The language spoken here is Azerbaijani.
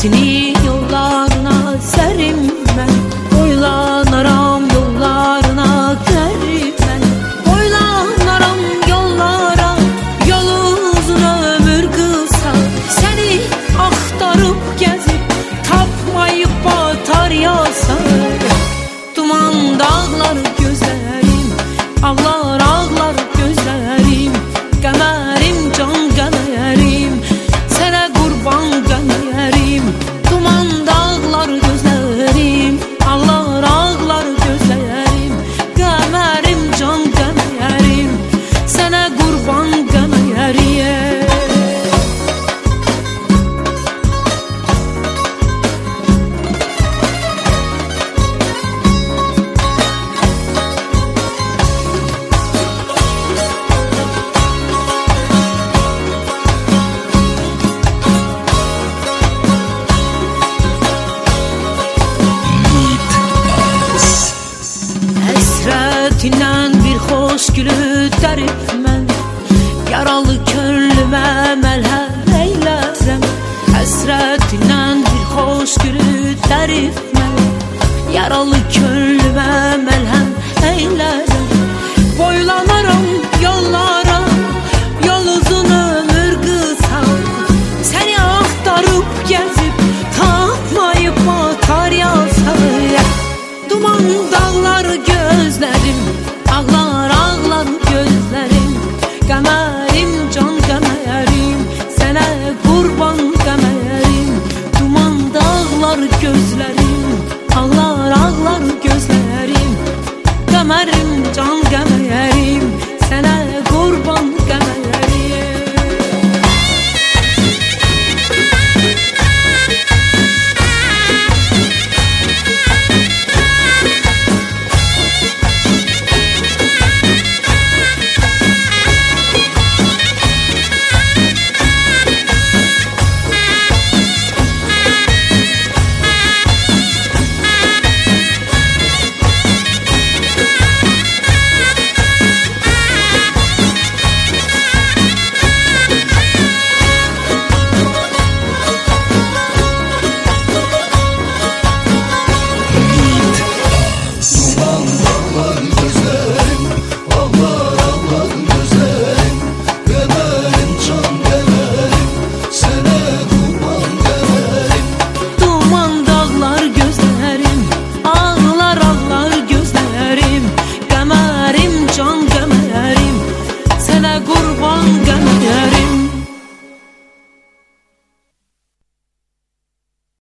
Həsrətini yollarına sərim mən, boylanaram yollarına qərim mən, boylanaram yollara, yol uzun ömür qısa. Səni axtarıb gəzib tapmayıb batar yasar. Duman dağlar gözlərim, ağlar ağlar gözlərim, qəmərim can qəmərim, sənə qurban qəmərim. Duman dağlar gözlərim, ağlar ağlar gözlərim, qəmərim can qəmərim, sənə qurban qəmərim. Həsrətindən bir xoş gülü dərib mən, yaralı könlümə məlhəm eylərəm. Həsrətindən bir xoş gülü dərib mən, yaralı könlümə